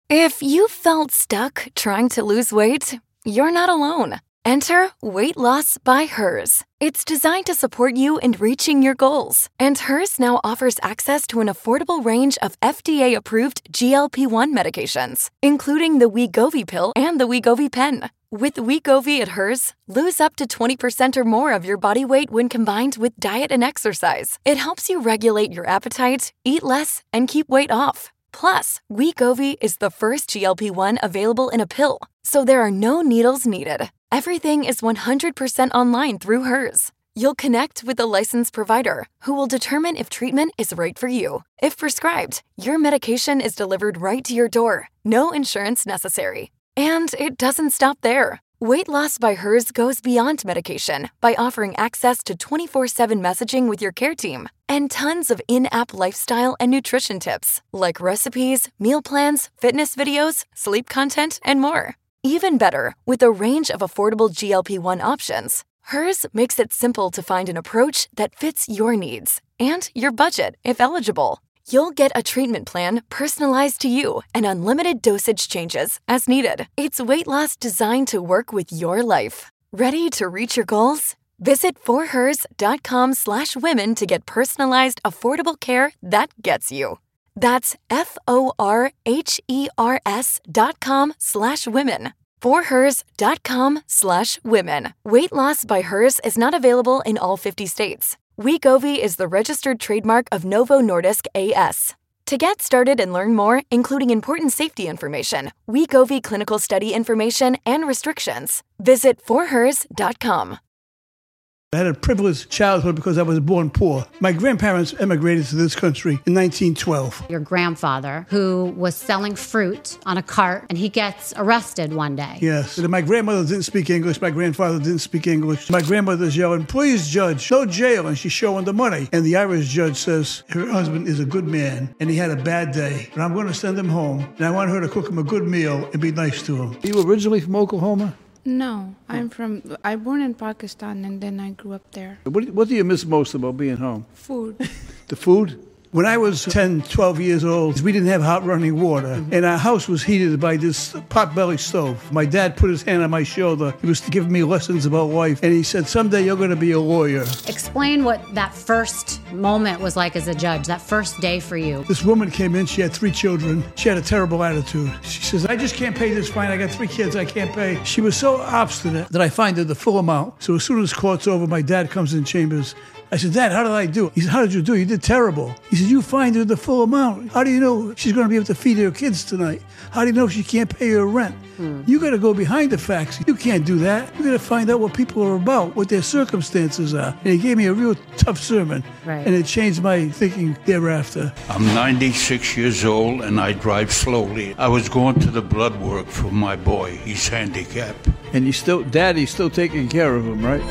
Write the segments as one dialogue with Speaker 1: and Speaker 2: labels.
Speaker 1: If you felt stuck trying to lose weight, you're not alone. Enter Weight Loss by Hers. It's designed to support you in reaching your goals. And Hers now offers access to an affordable range of FDA-approved GLP-1 medications, including the Wegovy pill and the Wegovy pen. With Wegovy at Hers, lose up to 20% or more of your body weight when combined with diet and exercise. It helps you regulate your appetite, eat less, and keep weight off. Plus, Wegovy is the first GLP-1 available in a pill, so there are no needles needed. Everything is 100% online through Hers. You'll connect with a licensed provider who will determine if treatment is right for you. If prescribed, your medication is delivered right to your door. No insurance necessary. And it doesn't stop there. Weight Loss by Hers goes beyond medication by offering access to 24/7 messaging with your care team and tons of in-app lifestyle and nutrition tips like recipes, meal plans, fitness videos, sleep content, and more. Even better, with a range of affordable GLP-1 options, Hers makes it simple to find an approach that fits your needs and your budget if eligible. You'll get a treatment plan personalized to you and unlimited dosage changes as needed. It's weight loss designed to work with your life. Ready to reach your goals? Visit forhers.com/women to get personalized, affordable care that gets you. That's forhers.com/women. forhers.com/women. Weight Loss by Hers is not available in all 50 states. Wegovy is the registered trademark of Novo Nordisk A/S. To get started and learn more, including important safety information, Wegovy clinical study information, and restrictions, visit forhers.com.
Speaker 2: I had a privileged childhood because I was born poor. My grandparents emigrated to this country in 1912.
Speaker 3: Your grandfather, who was selling fruit on a cart, and he gets arrested one day.
Speaker 2: Yes. My grandmother didn't speak English. My grandfather didn't speak English. My grandmother's yelling, "Please, judge, no jail." And she's showing the money. And the Irish judge says, her husband is a good man, and he had a bad day. But I'm going to send him home, and I want her to cook him a good meal and be nice to him.
Speaker 4: Are you originally from Oklahoma?
Speaker 5: No, I born in Pakistan and then I grew up there.
Speaker 4: What do you miss most about being home?
Speaker 5: Food.
Speaker 4: The food?
Speaker 2: When I was 10, 12 years old, we didn't have hot running water, and our house was heated by this potbelly stove. My dad put his hand on my shoulder. He was giving me lessons about life, and he said, "Someday you're going to be a lawyer."
Speaker 3: Explain what that first moment was like as a judge, that first day for you.
Speaker 2: This woman came in. She had 3 children. She had a terrible attitude. She says, "I just can't pay this fine. I got 3 kids I can't pay." She was so obstinate that I fined her the full amount. So as soon as court's over, my dad comes in chambers. I said, "Dad, how did I do?" He said, "How did you do? You did terrible." He said, "You fined her the full amount. How do you know she's going to be able to feed her kids tonight? How do you know she can't pay her rent? You got to go behind the facts. You can't do that. You got to find out what people are about, what their circumstances are." And he gave me a real tough sermon,
Speaker 3: Right.
Speaker 2: and it changed my thinking thereafter.
Speaker 6: I'm 96 years old and I drive slowly. I was going to the blood work for my boy. He's handicapped.
Speaker 4: And Daddy's still taking care of him, right?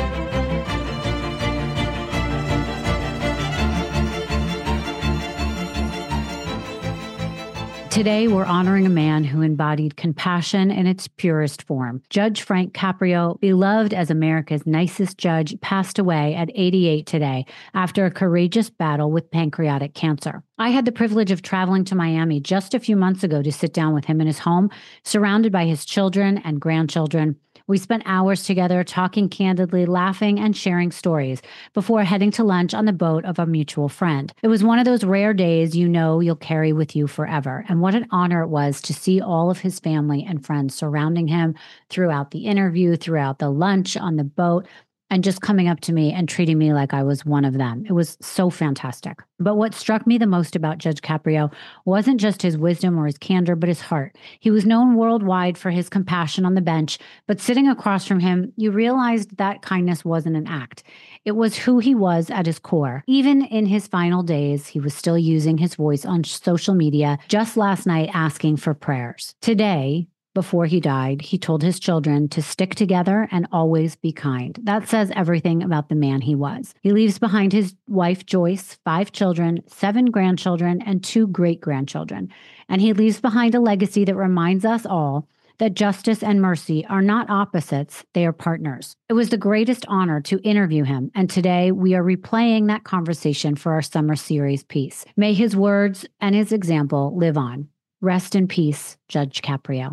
Speaker 7: Today, we're honoring a man who embodied compassion in its purest form. Judge Frank Caprio, beloved as America's nicest judge, passed away at 88 today after a courageous battle with pancreatic cancer. I had the privilege of traveling to Miami just a few months ago to sit down with him in his home, surrounded by his children and grandchildren. We spent hours together talking candidly, laughing, and sharing stories before heading to lunch on the boat of a mutual friend. It was one of those rare days you know you'll carry with you forever. And what an honor it was to see all of his family and friends surrounding him throughout the interview, throughout the lunch on the boat, and just coming up to me and treating me like I was one of them. It was so fantastic. But what struck me the most about Judge Caprio wasn't just his wisdom or his candor, but his heart. He was known worldwide for his compassion on the bench, but sitting across from him, you realized that kindness wasn't an act. It was who he was at his core. Even in his final days, he was still using his voice on social media, just last night asking for prayers. Today, before he died, he told his children to stick together and always be kind. That says everything about the man he was. He leaves behind his wife, Joyce, 5 children, 7 grandchildren, and 2 great-grandchildren. And he leaves behind a legacy that reminds us all that justice and mercy are not opposites, they are partners. It was the greatest honor to interview him, and today we are replaying that conversation for our summer series piece. May his words and his example live on. Rest in peace, Judge Caprio.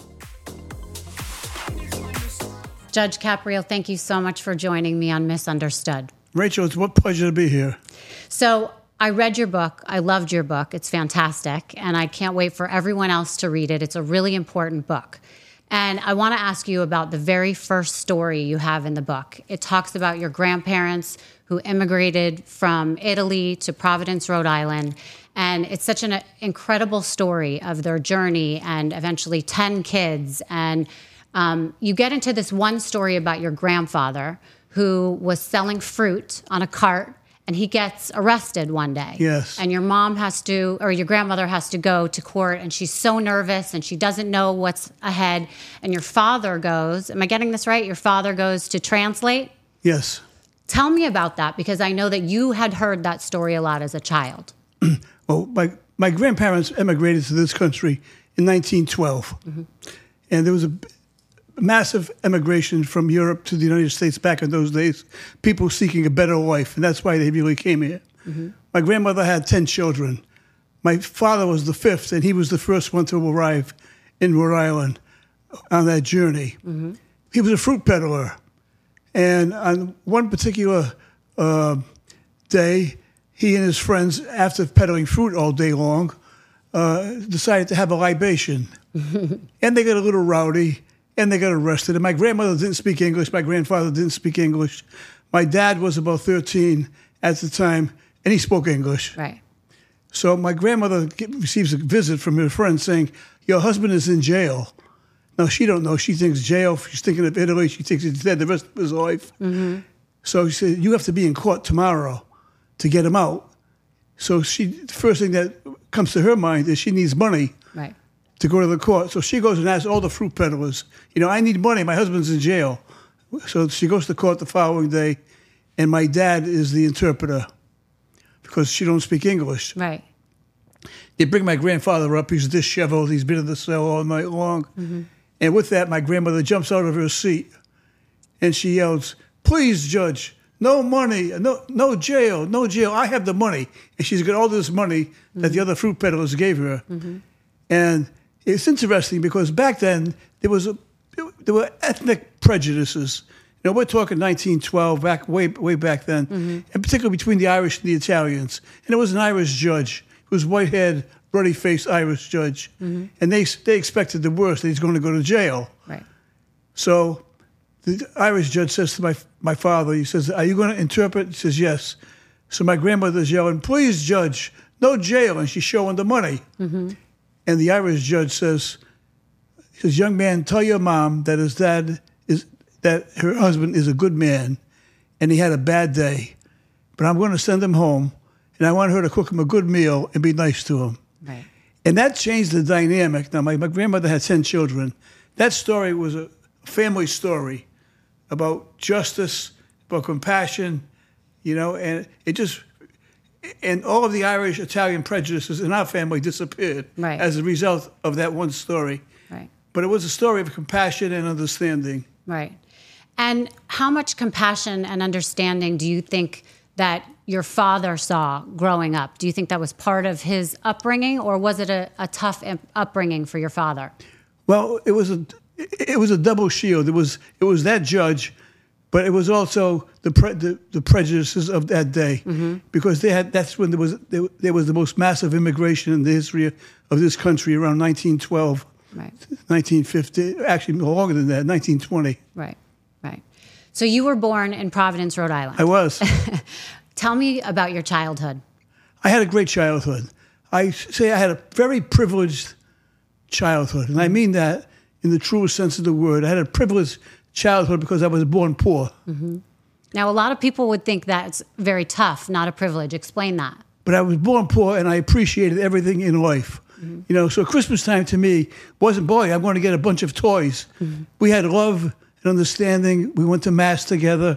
Speaker 3: Judge Caprio, thank you so much for joining me on Misunderstood.
Speaker 2: Rachel, it's a pleasure to be here.
Speaker 3: So I read your book. I loved your book. It's fantastic. And I can't wait for everyone else to read it. It's a really important book. And I want to ask you about the very first story you have in the book. It talks about your grandparents who immigrated from Italy to Providence, Rhode Island. And it's such an incredible story of their journey and eventually 10 kids. And you get into this one story about your grandfather who was selling fruit on a cart, and he gets arrested one day.
Speaker 2: Yes.
Speaker 3: And your mom has to, or your grandmother has to go to court, and she's so nervous, and she doesn't know what's ahead. And your father goes, am I getting this right? Your father goes to translate?
Speaker 2: Yes.
Speaker 3: Tell me about that, because I know that you had heard that story a lot as a child.
Speaker 2: Well, my grandparents emigrated to this country in 1912. Mm-hmm. And there was a massive emigration from Europe to the United States back in those days, people seeking a better life, and that's why they really came here. Mm-hmm. My grandmother had 10 children. My father was the fifth, and he was the first one to arrive in Rhode Island on that journey. Mm-hmm. He was a fruit peddler, and on one particular day, he and his friends, after peddling fruit all day long, decided to have a libation. And they got a little rowdy, and they got arrested. And my grandmother didn't speak English. My grandfather didn't speak English. My dad was about 13 at the time, and he spoke English.
Speaker 3: Right.
Speaker 2: So my grandmother receives a visit from her friend saying, your husband is in jail. Now, she don't know. She thinks jail. She's thinking of Italy. She thinks he's dead the rest of his life. Mm-hmm. So she said, you have to be in court tomorrow to get him out. So the first thing that comes to her mind is she needs money.
Speaker 3: Right.
Speaker 2: To go to the court. So she goes and asks all the fruit peddlers, I need money. My husband's in jail. So she goes to court the following day, and my dad is the interpreter because she don't speak English.
Speaker 3: Right.
Speaker 2: They bring my grandfather up. He's disheveled. He's been in the cell all night long. Mm-hmm. And with that, my grandmother jumps out of her seat, and she yells, please, Judge, no money, no jail, no jail. I have the money. And she's got all this money that the other fruit peddlers gave her. Mm-hmm. And it's interesting because back then there were ethnic prejudices. We're talking 1912, way back then, mm-hmm. and particularly between the Irish and the Italians. And there was an Irish judge who was white-haired, ruddy-faced Irish judge, mm-hmm. and they expected the worst, that he's going to go to jail.
Speaker 3: Right.
Speaker 2: So the Irish judge says to my father, he says, are you going to interpret? He says, yes. So my grandmother's yelling, please, Judge, no jail, and she's showing the money. Mm-hmm. And the Irish judge says, young man, tell your mom that that her husband is a good man and he had a bad day. But I'm going to send him home, and I want her to cook him a good meal and be nice to him.
Speaker 3: Right.
Speaker 2: And that changed the dynamic. Now, my grandmother had 10 children. That story was a family story about justice, about compassion, and it just... And all of the Irish-Italian prejudices in our family disappeared as a result of that one story.
Speaker 3: Right.
Speaker 2: But it was a story of compassion and understanding.
Speaker 3: Right. And how much compassion and understanding do you think that your father saw growing up? Do you think that was part of his upbringing, or was it a tough upbringing for your father? Well,
Speaker 2: it was a double shield. It was that judge, but it was also the prejudices of that day, mm-hmm. because that's when there was the most massive immigration in the history of this country around 1912, right. 1950, actually longer than that, 1920.
Speaker 3: Right. So you were born in Providence, Rhode Island.
Speaker 2: I was.
Speaker 3: Tell me about your childhood.
Speaker 2: I had a great childhood. I say I had a very privileged childhood, and I mean that in the truest sense of the word. I had a privileged childhood because I was born poor. Mm-hmm.
Speaker 3: Now, a lot of people would think that's very tough, not a privilege. Explain that.
Speaker 2: But I was born poor, and I appreciated everything in life. Mm-hmm. So Christmas time to me wasn't, boy, I'm going to get a bunch of toys. Mm-hmm. We had love and understanding. We went to Mass together.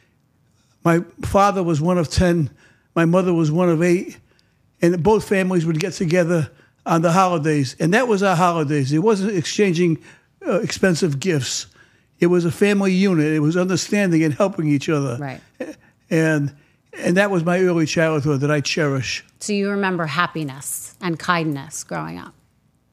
Speaker 2: My father was one of 10. My mother was one of 8. And both families would get together on the holidays. And that was our holidays. It wasn't exchanging expensive gifts. It was a family unit. It was understanding and helping each other.
Speaker 3: Right.
Speaker 2: And that was my early childhood that I cherish.
Speaker 3: So you remember happiness and kindness growing up?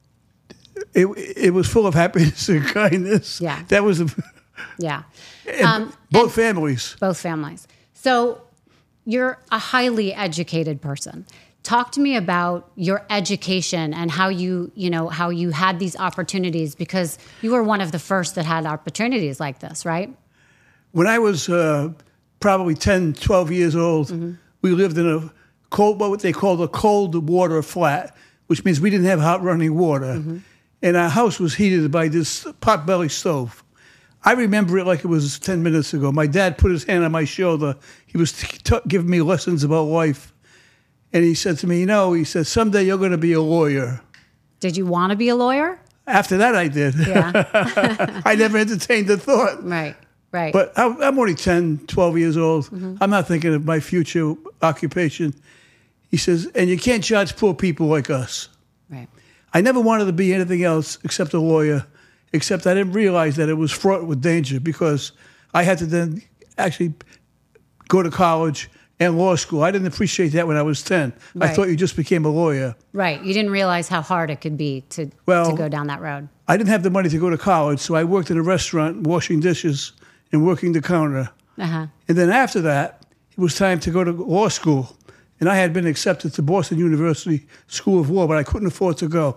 Speaker 2: it was full of happiness and kindness.
Speaker 3: Yeah.
Speaker 2: That was
Speaker 3: Yeah.
Speaker 2: both families.
Speaker 3: Both families. So you're a highly educated person. Talk to me about your education and how how you had these opportunities, because you were one of the first that had opportunities like this, right?
Speaker 2: When I was probably 10, 12 years old, we lived in a what they called a cold water flat, which means we didn't have hot running water. And our house was heated by this potbelly stove. I remember it like it was 10 minutes ago. My dad put his hand on my shoulder. He was giving me lessons about life. And he said to me, he said, someday you're going to be a lawyer.
Speaker 3: Did you want to be a lawyer?
Speaker 2: After that, I did.
Speaker 3: Yeah.
Speaker 2: I never entertained the thought.
Speaker 3: Right.
Speaker 2: But I'm only 10, 12 years old. I'm not thinking of my future occupation. He says, and you can't judge poor people like us.
Speaker 3: Right.
Speaker 2: I never wanted to be anything else except a lawyer, except I didn't realize that it was fraught with danger, because I had to then actually go to college and law school. I didn't appreciate that when I was 10.
Speaker 3: Right.
Speaker 2: I thought you just became a lawyer.
Speaker 3: Right. You didn't realize how hard it could be to go down that road.
Speaker 2: I didn't have the money to go to college, so I worked in a restaurant washing dishes and working the counter. And then after that, it was time to go to law school. And I had been accepted to Boston University School of Law, but I couldn't afford to go.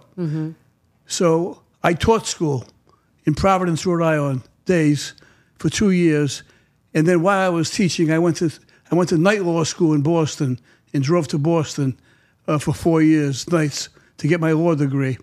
Speaker 2: So I taught school in Providence, Rhode Island, days for 2 years. And then while I was teaching, I went to night law school in Boston and drove to Boston for 4 years, nights, to get my law degree.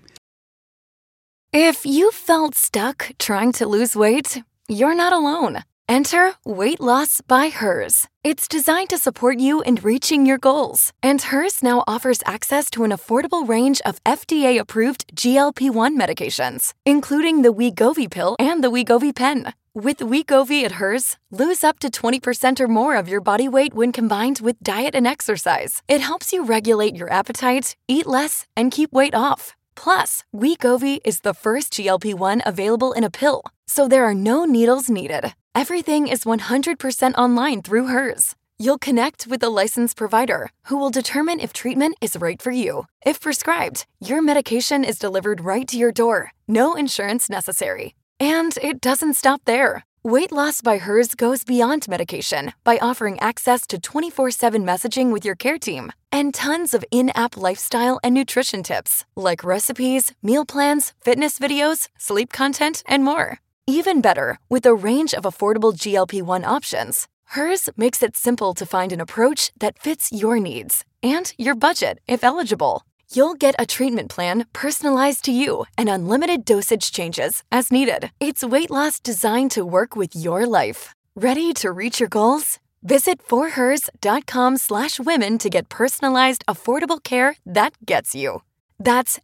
Speaker 1: If you felt stuck trying to lose weight, you're not alone. Enter Weight Loss by Hers. It's designed to support you in reaching your goals. And Hers now offers access to an affordable range of FDA-approved GLP-1 medications, including the Wegovy pill and the Wegovy pen. With Wegovy at Hers, lose up to 20% or more of your body weight when combined with diet and exercise. It helps you regulate your appetite, eat less, and keep weight off. Plus, Wegovy is the first GLP-1 available in a pill, so there are no needles needed. Everything is 100% online through Hers. You'll connect with a licensed provider who will determine if treatment is right for you. If prescribed, your medication is delivered right to your door. No insurance necessary. And it doesn't stop there. Weight Loss by Hers goes beyond medication by offering access to 24/7 messaging with your care team and tons of in-app lifestyle and nutrition tips like recipes, meal plans, fitness videos, sleep content, and more. Even better, with a range of affordable GLP-1 options, Hers makes it simple to find an approach that fits your needs and your budget if eligible. You'll get a treatment plan personalized to you and unlimited dosage changes as needed. It's weight loss designed to work with your life. Ready to reach your goals? Visit forhers.com/women to get personalized, affordable care that gets you. That's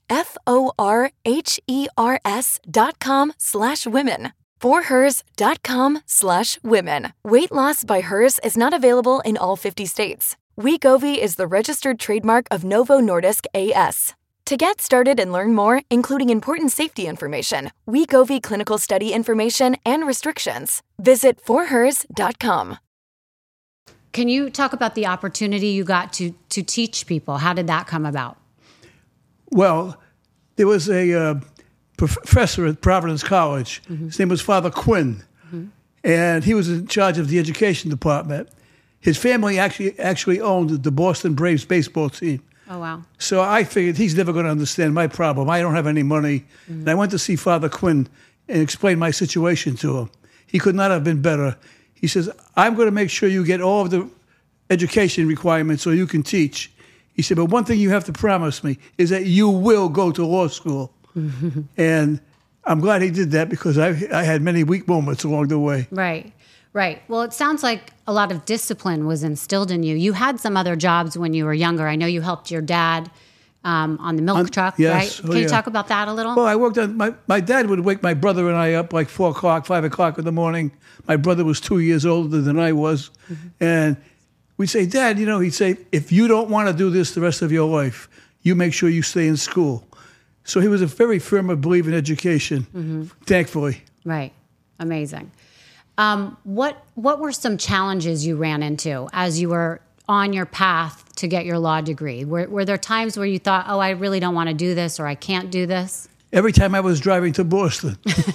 Speaker 1: forhers.com/women. forhers.com/women. Weight Loss by Hers is not available in all 50 states. Wegovy is the registered trademark of Novo Nordisk A.S. To get started and learn more, including important safety information, Wegovy clinical study information, and restrictions, visit forhers.com.
Speaker 3: Can you talk about the opportunity you got to teach people? How did that come about?
Speaker 2: Well, there was a professor at Providence College. His name was Father Quinn, and he was in charge of the education department. His family actually owned the Boston Braves baseball team.
Speaker 3: Oh, wow.
Speaker 2: So I figured he's never going to understand my problem. I don't have any money. And I went to see Father Quinn and explained my situation to him. He could not have been better. He says, I'm going to make sure you get all of the education requirements so you can teach. He said, but one thing you have to promise me is that you will go to law school. And I'm glad he did that, because I had many weak moments along the way.
Speaker 3: Right. Well, it sounds like a lot of discipline was instilled in you. You had some other jobs when you were younger. I know you helped your dad on the milk truck,
Speaker 2: yes.
Speaker 3: right? Can you talk about that a little?
Speaker 2: Well, I worked on, my dad would wake my brother and I up like 4 o'clock, 5 o'clock in the morning. My brother was 2 years older than I was. And we'd say, Dad, he'd say, if you don't want to do this the rest of your life, you make sure you stay in school. So he was a very firm believer in education, thankfully.
Speaker 3: Right. Amazing. What were some challenges you ran into as you were on your path to get your law degree? Were there times where you thought, oh, I really don't want to do this, or I can't do this?
Speaker 2: Every time I was driving to Boston.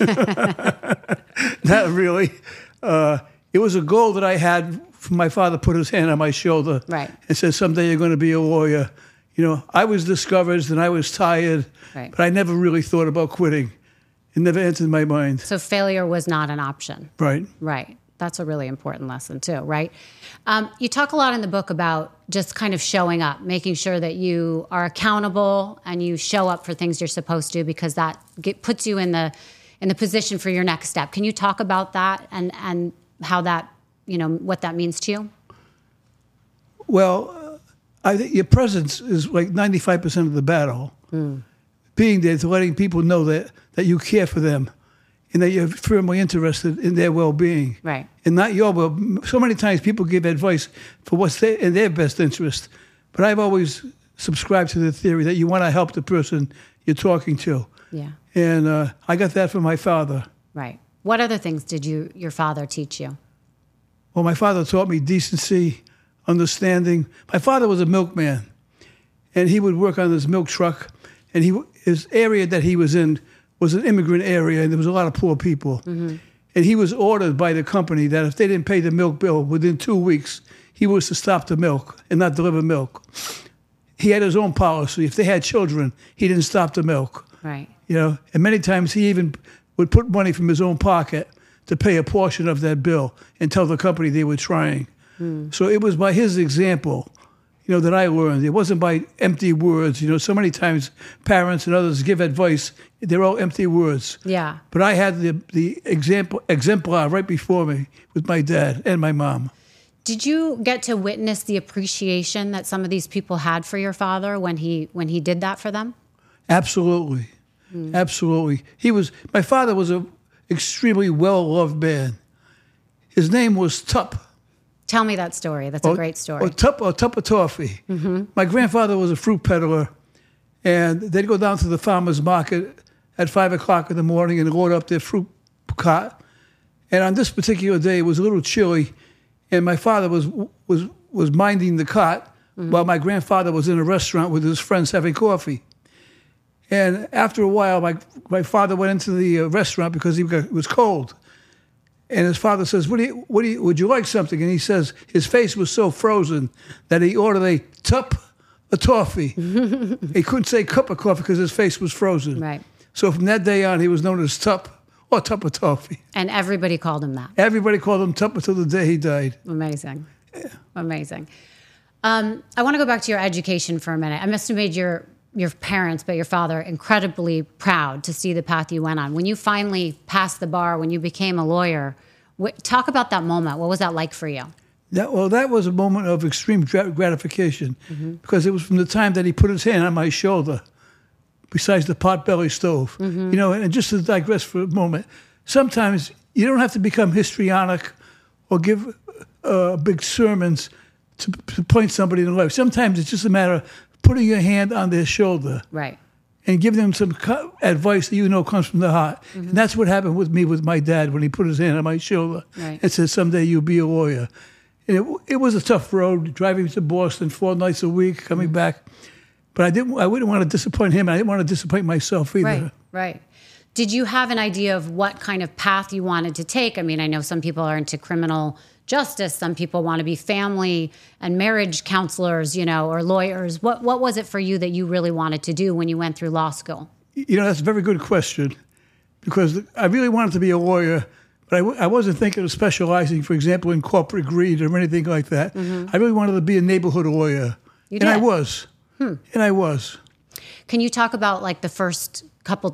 Speaker 2: Not really. It was a goal that I had. My father put his hand on my shoulder and said, someday you're going to be a lawyer. You know, I was discouraged and I was tired, but I never really thought about quitting. It never entered my mind.
Speaker 3: So failure was not an option.
Speaker 2: Right.
Speaker 3: Right. That's a really important lesson too, right? You talk a lot in the book about just kind of showing up, making sure that you are accountable and you show up for things you're supposed to, because that puts you in the position for your next step. Can you talk about that and how that, you know, what that means to you?
Speaker 2: Well, I think your presence is like 95% of the battle. Being there to letting people know that you care for them and that you're firmly interested in their well-being.
Speaker 3: Right.
Speaker 2: And not your well. So many times people give advice for what's in their best interest. But I've always subscribed to the theory that you want to help the person you're talking to.
Speaker 3: Yeah.
Speaker 2: And I got that from my father.
Speaker 3: Right. What other things did your father teach you?
Speaker 2: Well, my father taught me decency, understanding. My father was a milkman, and he would work on his milk truck, and his area that he was in was an immigrant area, and there was a lot of poor people. Mm-hmm. And he was ordered by the company that if they didn't pay the milk bill within 2 weeks, he was to stop the milk and not deliver milk. He had his own policy. If they had children, he didn't stop the milk.
Speaker 3: Right.
Speaker 2: You know, and many times he even would put money from his own pocket to pay a portion of that bill and tell the company they were trying. So it was by his example, you know, that I learned. It wasn't by empty words. You know, so many times parents and others give advice. They're all empty words.
Speaker 3: Yeah.
Speaker 2: But I had the exemplar right before me with my dad and my mom.
Speaker 3: Did you get to witness the appreciation that some of these people had for your father when he did that for them?
Speaker 2: Absolutely. Absolutely. My father was a extremely well-loved man. His name was Tup.
Speaker 3: Tell me that story. That's a great story.
Speaker 2: Or Tup of Toffee. Mm-hmm. My grandfather was a fruit peddler, and they'd go down to the farmer's market at 5 o'clock in the morning and load up their fruit cart. And on this particular day, it was a little chilly, and my father was minding the cart while my grandfather was in a restaurant with his friends having coffee. And after a while, my father went into the restaurant because it was cold. And his father says, would you like something? And he says his face was so frozen that he ordered a Tup of Toffee. He couldn't say cup of coffee because his face was frozen.
Speaker 3: Right.
Speaker 2: So from that day on, he was known as Tup or Tup of Toffee.
Speaker 3: And everybody called him that.
Speaker 2: Everybody called him Tup until the day he died.
Speaker 3: Amazing. Yeah. Amazing. I want to go back to your education for a minute. I must have made your parents, but your father, incredibly proud to see the path you went on. When you finally passed the bar, when you became a lawyer, talk about that moment. What was that like for you?
Speaker 2: That was a moment of extreme gratification because it was from the time that he put his hand on my shoulder besides the potbelly stove. You know, and just to digress for a moment, sometimes you don't have to become histrionic or give big sermons to point somebody in the life. Sometimes it's just a matter of putting your hand on their shoulder,
Speaker 3: right,
Speaker 2: and giving them some advice that you know comes from the heart. And that's what happened with me with my dad when he put his hand on my shoulder and said, "Someday you'll be a lawyer." And it was a tough road, driving to Boston 4 nights a week, coming back. But I wouldn't want to disappoint him. I didn't want to disappoint myself either.
Speaker 3: Right. Did you have an idea of what kind of path you wanted to take? I mean, I know some people are into criminal justice. Some people want to be family and marriage counselors, you know, or lawyers. What was it for you that you really wanted to do when you went through law school? You
Speaker 2: know, that's a very good question because I really wanted to be a lawyer, but I wasn't thinking of specializing, for example, in corporate greed or anything like that. I really wanted to be a neighborhood lawyer.
Speaker 3: You did?
Speaker 2: And I was. And I was.
Speaker 3: Can you talk about like the first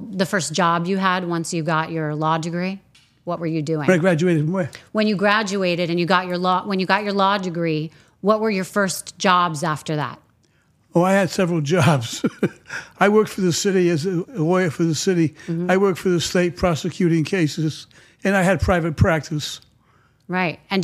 Speaker 3: job you had once you got your law degree? What were you doing?
Speaker 2: When I graduated from where?
Speaker 3: When you graduated and you got your law degree, what were your first jobs after that?
Speaker 2: Oh, I had several jobs. I worked for the city as a lawyer for the city. I worked for the state prosecuting cases, and I had private practice.
Speaker 3: Right. And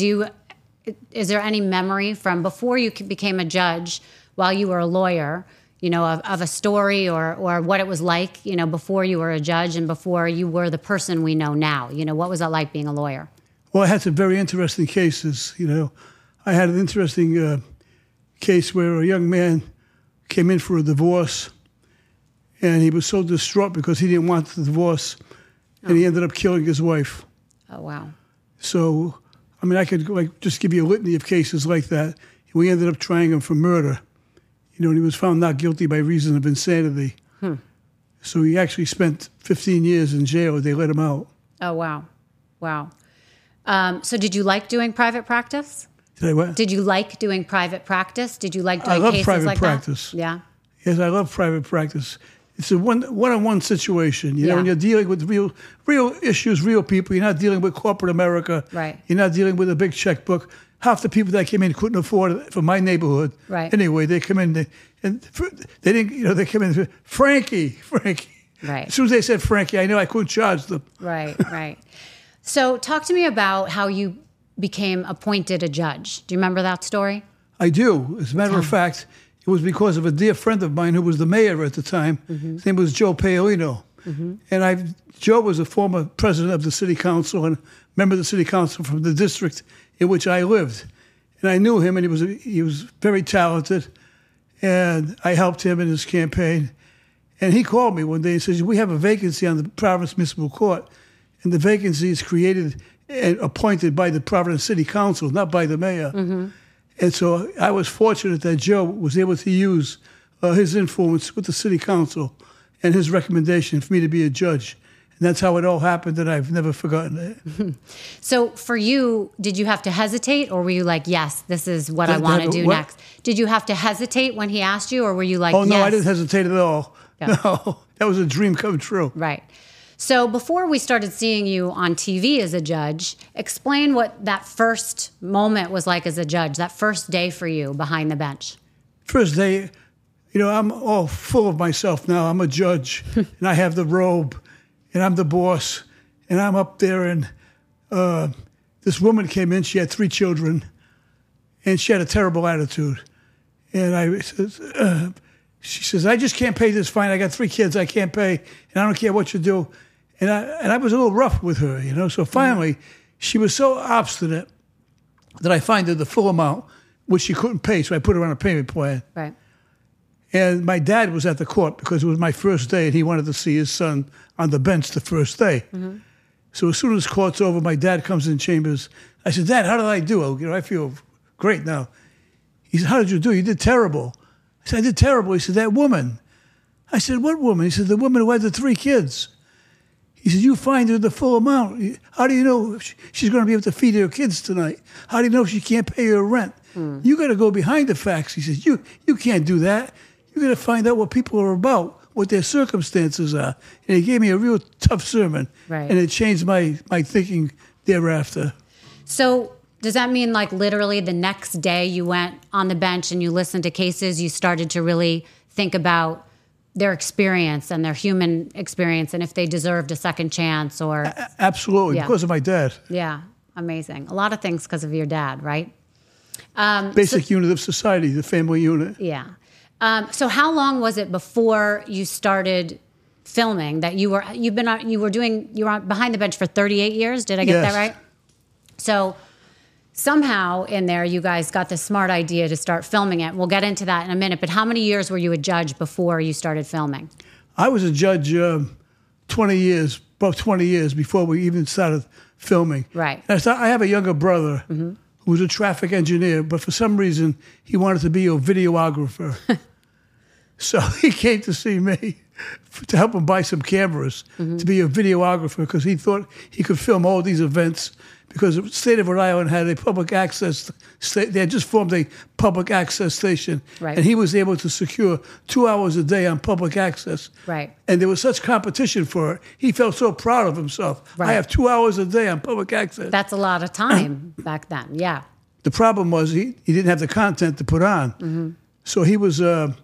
Speaker 3: is there any memory from before you became a judge while you were a lawyer, you know, of a story or what it was like, you know, before you were a judge and before you were the person we know now? You know, what was it like being a lawyer?
Speaker 2: Well, I had some very interesting cases, you know. I had an interesting case where a young man came in for a divorce, And he was so distraught because he didn't want the divorce, and he ended up killing his wife.
Speaker 3: Oh, wow.
Speaker 2: So, I mean, I could just give you a litany of cases like that. We ended up trying him for murder. And he was found not guilty by reason of insanity. So he actually spent 15 years in jail. They let him out.
Speaker 3: Oh, wow. Wow. So did you like doing private practice?
Speaker 2: Did I what?
Speaker 3: Did you like doing private practice? Did you like doing
Speaker 2: I love
Speaker 3: cases
Speaker 2: private
Speaker 3: like
Speaker 2: practice.
Speaker 3: that? Yeah.
Speaker 2: Yes, I love private practice. It's a one-on-one situation. You know,
Speaker 3: Yeah.
Speaker 2: when you're dealing with real issues, real people. You're not dealing with corporate America.
Speaker 3: Right.
Speaker 2: You're not dealing with a big checkbook. Half the people that came in couldn't afford it from my neighborhood.
Speaker 3: Right.
Speaker 2: Anyway, they come in and they didn't. They come in. Frankie.
Speaker 3: Right.
Speaker 2: As soon as they said Frankie, I knew I couldn't charge them.
Speaker 3: Right, right. So talk to me about how you became appointed a judge. Do you remember that story?
Speaker 2: I do. As a matter of fact, it was because of a dear friend of mine who was the mayor at the time. His name was Joe Paolino. And Joe was a former president of the city council and member of the city council from the district in which I lived. And I knew him, and he was very talented. And I helped him in his campaign. And he called me one day and says, we have a vacancy on the Providence Municipal Court. And the vacancy is created and appointed by the Providence City Council, not by the mayor. And so I was fortunate that Joe was able to use his influence with the city council and his recommendation for me to be a judge. And that's how it all happened, and I've never forgotten it.
Speaker 3: So for you, did you have to hesitate, or were you like, yes, this is what I want to do next? Did you have to hesitate when he asked you, or were you like,
Speaker 2: oh, no,
Speaker 3: yes?
Speaker 2: I didn't hesitate at all.
Speaker 3: Yeah.
Speaker 2: No, that was a dream come true.
Speaker 3: Right. So before we started seeing you on TV as a judge, explain what that first moment was like as a judge, that first day for you behind the bench.
Speaker 2: First day, I'm all full of myself now. I'm a judge, and I have the robe, and I'm the boss, and I'm up there, and this woman came in. She had 3 children, and she had a terrible attitude. And she says, I just can't pay this fine. I got 3 kids I can't pay, and I don't care what you do. And I was a little rough with her, So finally, she was so obstinate that I fined her the full amount, which she couldn't pay, so I put her on a payment plan.
Speaker 3: Right.
Speaker 2: And my dad was at the court because it was my first day, and he wanted to see his son on the bench the first day. So as soon as court's over, my dad comes in chambers. I said, Dad, how did I do? I feel great now. He said, how did you do? You did terrible. I said, I did terrible. He said, that woman. I said, what woman? He said, the woman who had the 3 kids. He said, you fined her the full amount. How do you know if she's going to be able to feed her kids tonight? How do you know if she can't pay her rent? You got to go behind the facts. He says, you can't do that. You got to find out what people are about, what their circumstances are. And he gave me a real tough sermon.
Speaker 3: Right.
Speaker 2: And it changed my thinking thereafter.
Speaker 3: So does that mean like literally the next day you went on the bench and you listened to cases, you started to really think about their experience and their human experience and if they deserved a second chance or...
Speaker 2: Absolutely,
Speaker 3: Yeah.
Speaker 2: because of my dad.
Speaker 3: Yeah, amazing. A lot of things because of your dad, right?
Speaker 2: Basic unit of society, the family unit.
Speaker 3: Yeah. So how long was it before you started filming that you were behind the bench for 38 years? Did I get
Speaker 2: Yes.
Speaker 3: that right? So somehow in there you guys got the smart idea to start filming it. We'll get into that in a minute, but how many years were you a judge before you started filming?
Speaker 2: I was a judge 20 years before we even started filming.
Speaker 3: Right.
Speaker 2: And I have a younger brother who was a traffic engineer, but for some reason he wanted to be a videographer. So he came to see me to help him buy some cameras to be a videographer because he thought he could film all these events because the state of Rhode Island had a public access they had just formed a public access station.
Speaker 3: Right.
Speaker 2: And he was able to secure 2 hours a day on public access.
Speaker 3: Right.
Speaker 2: And there was such competition for it. He felt so proud of himself.
Speaker 3: Right.
Speaker 2: I have 2 hours a day on public access.
Speaker 3: That's a lot of time back then. Yeah.
Speaker 2: The problem was he didn't have the content to put on. So he was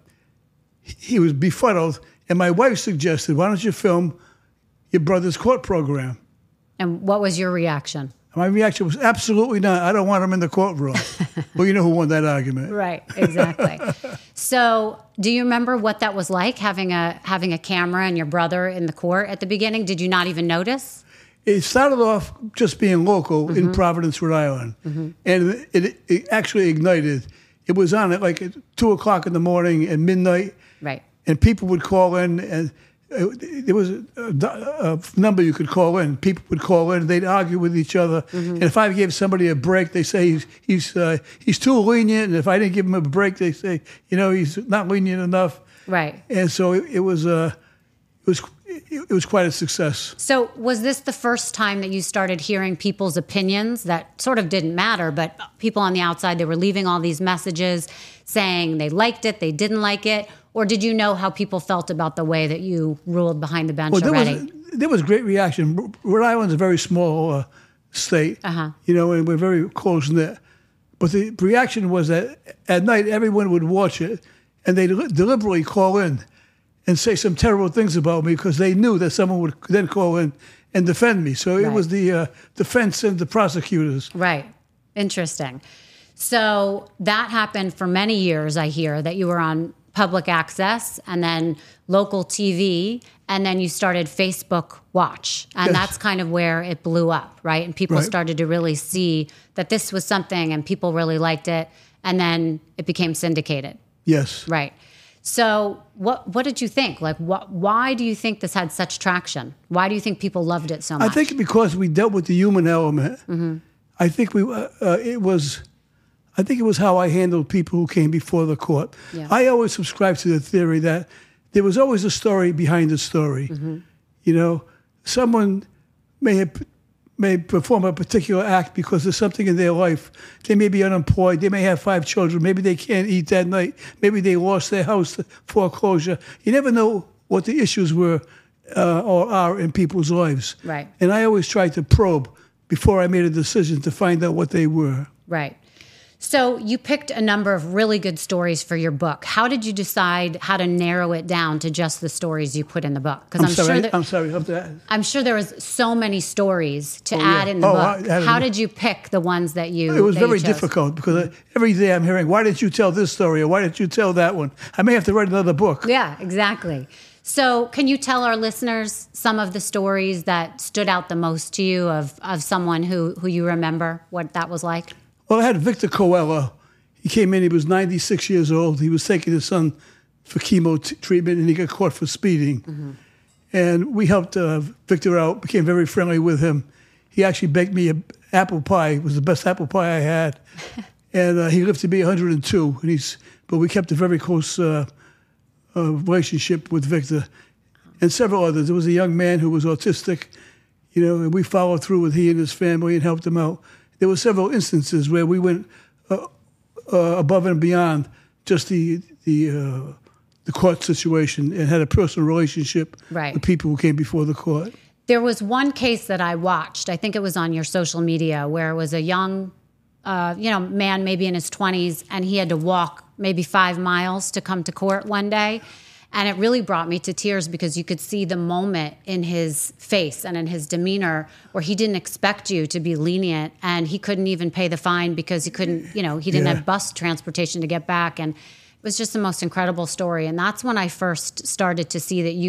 Speaker 2: befuddled. And my wife suggested, why don't you film your brother's court program?
Speaker 3: And what was your reaction?
Speaker 2: My reaction was absolutely not. I don't want him in the courtroom. Well, you know who won that argument.
Speaker 3: Right, exactly. So do you remember what that was like, having a camera and your brother in the court at the beginning? Did you not even notice?
Speaker 2: It started off just being local in Providence, Rhode Island. And it actually ignited. It was on at like 2 o'clock in the morning and midnight.
Speaker 3: Right.
Speaker 2: and people would call in, and there was a number you could call in. People would call in, and they'd argue with each other. And if I gave somebody a break, they say he's too lenient. And if I didn't give him a break, they say, he's not lenient enough.
Speaker 3: Right.
Speaker 2: And so it was quite a success.
Speaker 3: So was this the first time that you started hearing people's opinions that sort of didn't matter, but people on the outside, they were leaving all these messages saying they liked it, they didn't like it? Or did you know how people felt about the way that you ruled behind the bench already?
Speaker 2: There was great reaction. Rhode Island's a very small state, and we're very close-knit. But the reaction was that at night everyone would watch it, and they deliberately call in and say some terrible things about me because they knew that someone would then call in and defend me. So it was the defense and the prosecutors.
Speaker 3: Right. Interesting. So that happened for many years, I hear, that you were on public access and then local TV, and then you started Facebook Watch. And that's kind of where it blew up, right? And people started to really see that this was something and people really liked it. And then it became syndicated.
Speaker 2: Yes.
Speaker 3: Right. So what did you think? Like, why do you think this had such traction? Why do you think people loved it so much?
Speaker 2: I think because we dealt with the human element. I think it was how I handled people who came before the court. Yeah. I always subscribed to the theory that there was always a story behind the story. Someone may perform a particular act because there's something in their life. They may be unemployed. They may have 5 children. Maybe they can't eat that night. Maybe they lost their house to foreclosure. You never know what the issues were or are in people's lives.
Speaker 3: Right.
Speaker 2: And I always tried to probe before I made a decision to find out what they were.
Speaker 3: Right. So you picked a number of really good stories for your book. How did you decide how to narrow it down to just the stories you put in the book? Because I'm sure there was so many stories to add in the book. How did you pick the ones that you?
Speaker 2: It was very difficult because every day I'm hearing, "Why didn't you tell this story?" or "Why didn't you tell that one?" I may have to write another book.
Speaker 3: Yeah, exactly. So can you tell our listeners some of the stories that stood out the most to you of someone who you remember, what that was like?
Speaker 2: Well, I had Victor Coelho. He came in, he was 96 years old. He was taking his son for chemo treatment, and he got caught for speeding. And we helped Victor out, became very friendly with him. He actually baked me an apple pie. It was the best apple pie I had. And he lived to be 102. But we kept a very close relationship with Victor and several others. There was a young man who was autistic, and we followed through with he and his family and helped him out. There were several instances where we went above and beyond just the court situation and had a personal relationship with people who came before the court.
Speaker 3: There was one case that I watched, I think it was on your social media, where it was a young man, maybe in his 20s, and he had to walk maybe 5 miles to come to court one day. And it really brought me to tears because you could see the moment in his face and in his demeanor where he didn't expect you to be lenient, and he couldn't even pay the fine because he couldn't, he didn't have bus transportation to get back. And it was just the most incredible story. And that's when I first started to see that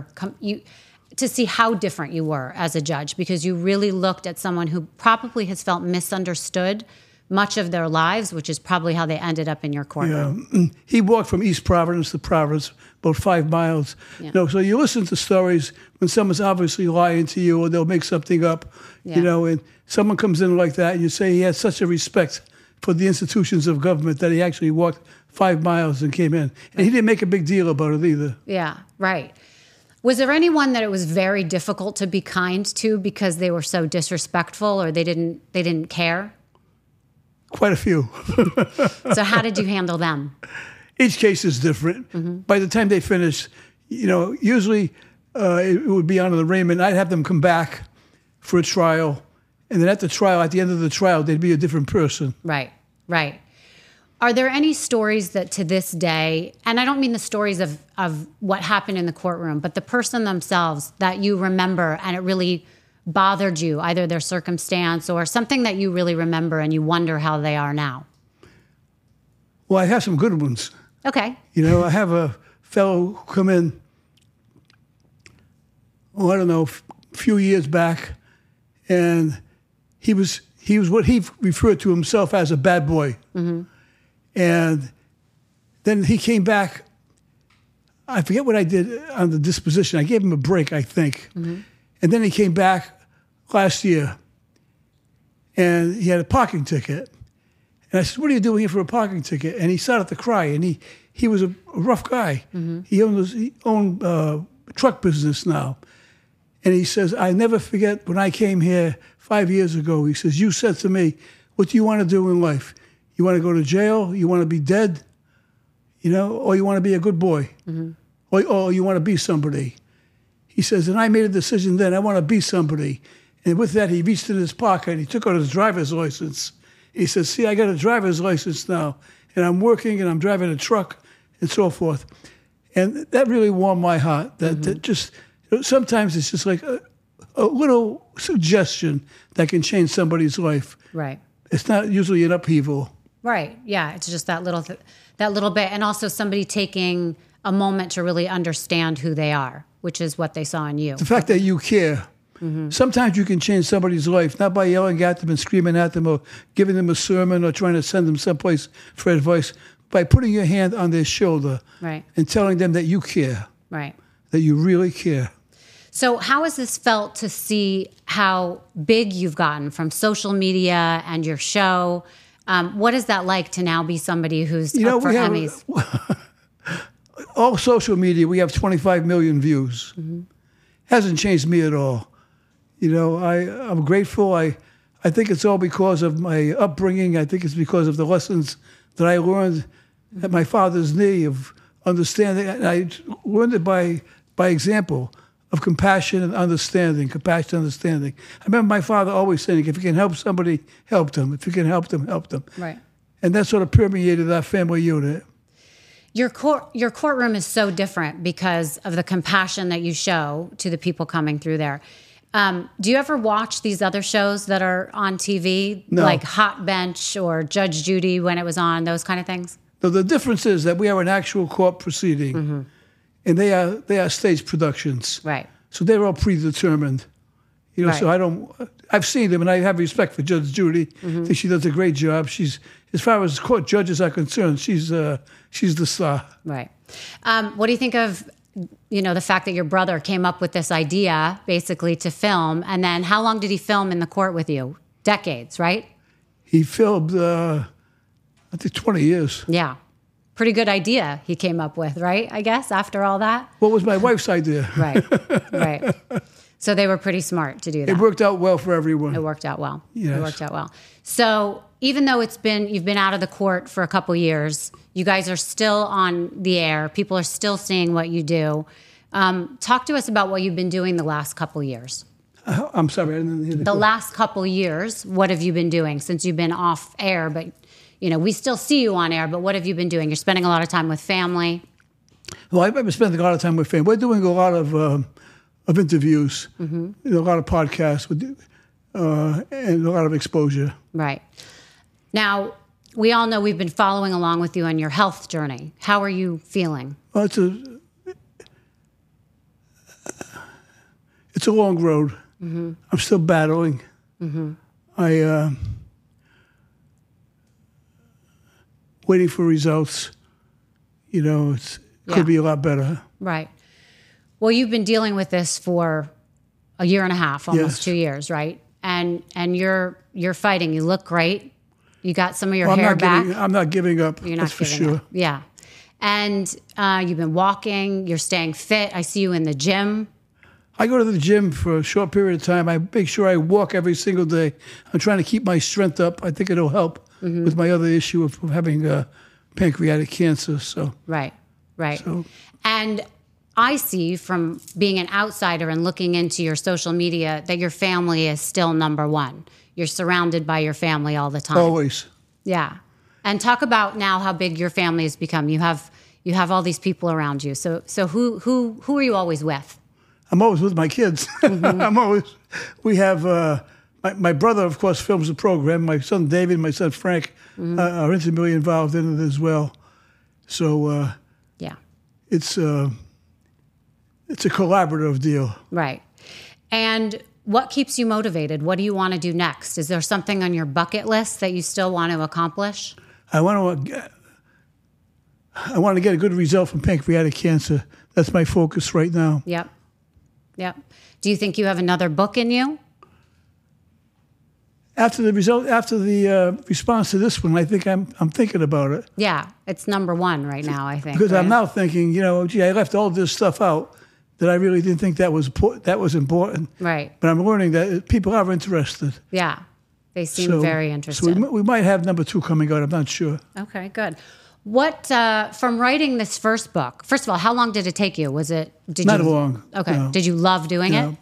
Speaker 3: to see how different you were as a judge, because you really looked at someone who probably has felt misunderstood much of their lives, which is probably how they ended up in your courtroom.
Speaker 2: Yeah. He walked from East Providence to Providence, about 5 miles. Yeah. So you listen to stories when someone's obviously lying to you or they'll make something up, and someone comes in like that and you say he had such a respect for the institutions of government that he actually walked 5 miles and came in. And he didn't make a big deal about it either.
Speaker 3: Yeah, right. Was there anyone that it was very difficult to be kind to because they were so disrespectful or they didn't care?
Speaker 2: Quite a few.
Speaker 3: So how did you handle them?
Speaker 2: Each case is different. By the time they finish, usually it would be on the arraignment. I'd have them come back for a trial. And then at the end of the trial, they'd be a different person.
Speaker 3: Right. Are there any stories that to this day, and I don't mean the stories of what happened in the courtroom, but the person themselves that you remember and it really bothered you, either their circumstance or something that you really remember and you wonder how they are now?
Speaker 2: Well, I have some good ones.
Speaker 3: Okay.
Speaker 2: I have a fellow who come in, a few years back, and he was what he referred to himself as a bad boy. And then he came back I forget what I did on the disposition. I gave him a break, I think.
Speaker 3: Mm-hmm.
Speaker 2: And then he came back last year, and he had a parking ticket. And I said, what are you doing here for a parking ticket? And he started to cry, and he was a rough guy.
Speaker 3: Mm-hmm.
Speaker 2: He owned a truck business now. And he says, I never forget when I came here 5 years ago, he says, you said to me, what do you want to do in life? You want to go to jail? You want to be dead? Or you want to be a good boy?
Speaker 3: Mm-hmm.
Speaker 2: Or you want to be somebody? He says, and I made a decision then, I want to be somebody. And with that, he reached in his pocket and he took out his driver's license. He says, see, I got a driver's license now, and I'm working and I'm driving a truck and so forth. And that really warmed my heart. That just, sometimes it's just like a little suggestion that can change somebody's life.
Speaker 3: Right.
Speaker 2: It's not usually an upheaval.
Speaker 3: Right. Yeah. It's just that little bit. And also somebody taking a moment to really understand who they are, which is what they saw in you.
Speaker 2: The fact that you care. Mm-hmm. Sometimes you can change somebody's life, not by yelling at them and screaming at them or giving them a sermon or trying to send them someplace for advice, by putting your hand on their shoulder,
Speaker 3: right,
Speaker 2: and telling them that you care,
Speaker 3: right,
Speaker 2: that you really care.
Speaker 3: So how has this felt to see how big you've gotten from social media and your show? What is that like to now be somebody who's up for Emmys?
Speaker 2: All social media, we have 25 million views. Mm-hmm. Hasn't changed me at all. I'm grateful. I think it's all because of my upbringing. I think it's because of the lessons that I learned at my father's knee of understanding. And I learned it by example of compassion and understanding. I remember my father always saying, if you can help somebody, help them. If you can help them, help them.
Speaker 3: Right.
Speaker 2: And that sort of permeated our family unit.
Speaker 3: Your courtroom is so different because of the compassion that you show to the people coming through there. Do you ever watch these other shows that are on TV,
Speaker 2: No.
Speaker 3: like Hot Bench or Judge Judy when it was on, those kind of things?
Speaker 2: No, the difference is that we are an actual court proceeding,
Speaker 3: Mm-hmm.
Speaker 2: and they are stage productions.
Speaker 3: Right.
Speaker 2: So they're all predetermined.
Speaker 3: Right.
Speaker 2: So I've seen them, and I have respect for Judge Judy. I think she does a great job. She's, as far as court judges are concerned, she's the star.
Speaker 3: Right. What do you think of, the fact that your brother came up with this idea basically to film, and then how long did he film in the court with you? Decades, right?
Speaker 2: He filmed, I think, 20 years.
Speaker 3: Yeah. Pretty good idea he came up with, right? I guess, after all that?
Speaker 2: What was my wife's idea?
Speaker 3: Right. So they were pretty smart to do that.
Speaker 2: It worked out well for everyone.
Speaker 3: It worked out well.
Speaker 2: Yes.
Speaker 3: It worked out well. So even though you've been out of the court for a couple years, you guys are still on the air. People are still seeing what you do. Talk to us about what you've been doing the last couple years.
Speaker 2: I'm sorry, I didn't hear
Speaker 3: the last couple years. What have you been doing since you've been off air? But we still see you on air. But what have you been doing? You're spending a lot of time with family.
Speaker 2: Well, I've been spending a lot of time with family. We're doing a lot of interviews,
Speaker 3: Mm-hmm.
Speaker 2: a lot of podcasts, and a lot of exposure.
Speaker 3: Right. Now, we all know we've been following along with you on your health journey. How are you feeling?
Speaker 2: Well, it's a long road. Mm-hmm. I'm still battling. Mm-hmm. Waiting for results. It could be a lot better.
Speaker 3: Right. Well, you've been dealing with this for a year and a half, almost
Speaker 2: Yes.
Speaker 3: 2 years, right? And you're fighting. You look great. You got some of your hair back.
Speaker 2: I'm not giving up.
Speaker 3: You're not
Speaker 2: that's for
Speaker 3: giving
Speaker 2: sure.
Speaker 3: up. Yeah. And you've been walking. You're staying fit. I see you in the gym.
Speaker 2: I go to the gym for a short period of time. I make sure I walk every single day. I'm trying to keep my strength up. I think it'll help with my other issue of having pancreatic cancer. So
Speaker 3: Right.
Speaker 2: So-
Speaker 3: And I see from being an outsider and looking into your social media that your family is still number one. You're surrounded by your family all the time.
Speaker 2: always.
Speaker 3: Yeah. And talk about now how big your family has become. You have all these people around you. So who are you always with?
Speaker 2: I'm always with my kids. We have, my brother, of course, films the program. My son David, my son Frank are intimately involved in it as well. So
Speaker 3: Yeah.
Speaker 2: it's a collaborative deal.
Speaker 3: Right. And what keeps you motivated? What do you want to do next? Is there something on your bucket list that you still want to accomplish?
Speaker 2: I want I want to get a good result from pancreatic cancer. That's my focus right now.
Speaker 3: Yep. Do you think you have another book in you?
Speaker 2: After the response to this one, I think I'm thinking about it.
Speaker 3: Yeah, it's number one right now, I think.
Speaker 2: Because
Speaker 3: right?
Speaker 2: I'm now thinking, I left all this stuff out that I really didn't think that was important.
Speaker 3: Right.
Speaker 2: But I'm learning that people are interested.
Speaker 3: Yeah, they seem very interested.
Speaker 2: So we might have number 2 coming out. I'm not sure.
Speaker 3: Okay, good. What from writing this first book? First of all, how long did it take you?
Speaker 2: Not long.
Speaker 3: Okay.
Speaker 2: No.
Speaker 3: Did you love doing it?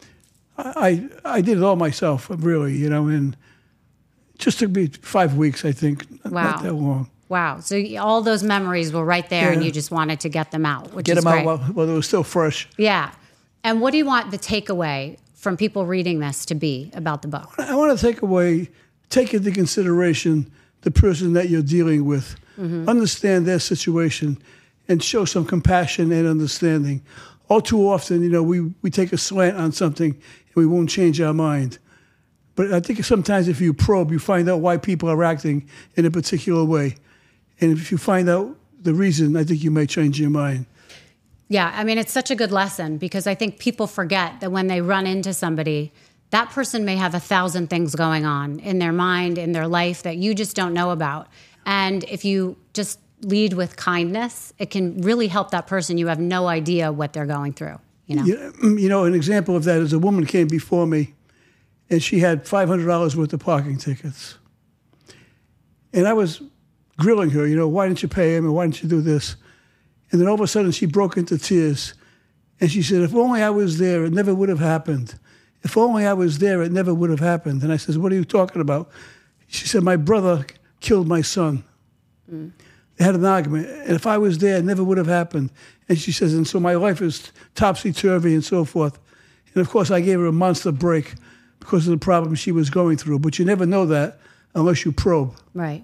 Speaker 2: I did it all myself, really, and it just took me 5 weeks, I think.
Speaker 3: Wow.
Speaker 2: Not that long.
Speaker 3: Wow. So all those memories were right there, and you just wanted to get them out, which is great.
Speaker 2: Out while they were still fresh.
Speaker 3: Yeah. And what do you want the takeaway from people reading this to be about the book?
Speaker 2: I want to take into consideration the person that you're dealing with, understand their situation, and show some compassion and understanding. All too often, we take a slant on something and we won't change our mind. But I think sometimes if you probe, you find out why people are acting in a particular way. And if you find out the reason, I think you may change your mind.
Speaker 3: Yeah, I mean, it's such a good lesson because I think people forget that when they run into somebody, that person may have 1,000 things going on in their mind, in their life that you just don't know about. And if you just lead with kindness, it can really help that person. You have no idea what they're going through.
Speaker 2: An example of that is a woman came before me, and she had $500 worth of parking tickets. And I was grilling her, why didn't you pay him, and why didn't you do this? And then all of a sudden she broke into tears, and she said, if only I was there, it never would have happened. If only I was there, it never would have happened. And I said, what are you talking about? She said, my brother killed my son. They had an argument, and if I was there, it never would have happened. And she says, and so my life is topsy-turvy and so forth. And of course, I gave her a monster break because of the problem she was going through. But you never know that unless you probe.
Speaker 3: Right.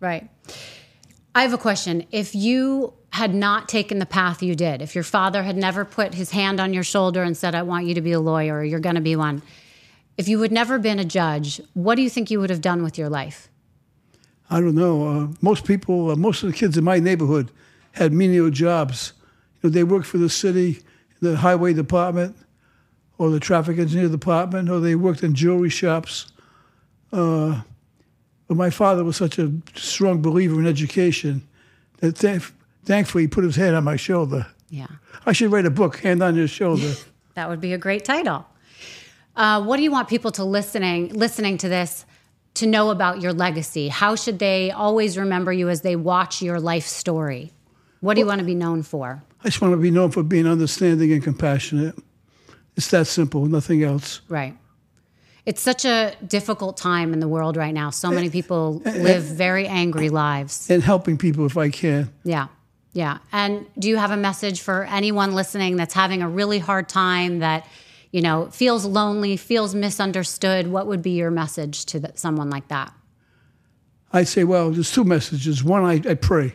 Speaker 3: I have a question. If you had not taken the path you did, if your father had never put his hand on your shoulder and said, I want you to be a lawyer, or you're going to be one, if you had never been a judge, what do you think you would have done with your life?
Speaker 2: I don't know. Most of the kids in my neighborhood had menial jobs. They worked for the city, the highway department, or the traffic engineer department, or they worked in jewelry shops. But my father was such a strong believer in education that thankfully he put his hand on my shoulder.
Speaker 3: Yeah.
Speaker 2: I should write a book, Hand on Your Shoulder.
Speaker 3: That would be a great title. What do you want people to listening to this to know about your legacy? How should they always remember you as they watch your life story? What do you want to be known for?
Speaker 2: I just want to be known for being understanding and compassionate. It's that simple, nothing else.
Speaker 3: Right. It's such a difficult time in the world right now. So many people live very angry lives.
Speaker 2: And helping people if I can.
Speaker 3: Yeah. And do you have a message for anyone listening that's having a really hard time, that feels lonely, feels misunderstood? What would be your message to someone like that?
Speaker 2: I'd say, there's 2 messages. One, I pray.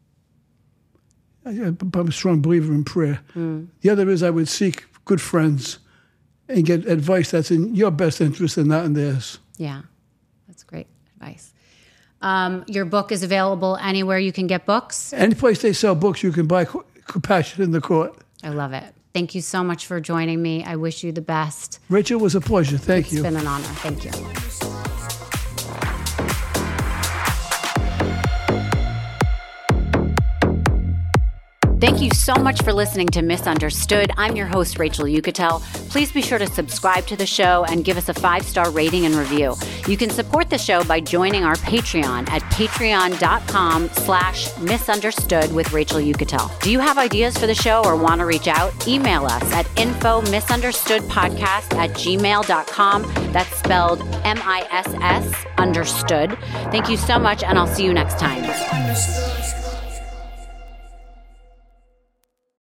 Speaker 2: I'm a strong believer in prayer. The other is I would seek good friends and get advice that's in your best interest and not in theirs.
Speaker 3: Yeah, that's great advice. Your book is available anywhere you can get books?
Speaker 2: Any place they sell books, you can buy Compassion in the Court.
Speaker 3: I love it. Thank you so much for joining me. I wish you the best.
Speaker 2: Rachel, it was a pleasure. Thank you.
Speaker 3: It's been an honor. Thank you. Thank you so much for listening to Misunderstood. I'm your host, Rachel Uchitel. Please be sure to subscribe to the show and give us a 5-star rating and review. You can support the show by joining our Patreon at patreon.com/misunderstood with Rachel Uchitel. Do you have ideas for the show or want to reach out? Email us at info_misunderstoodpodcast@gmail.com. That's spelled MISS understood. Thank you so much, and I'll see you next time.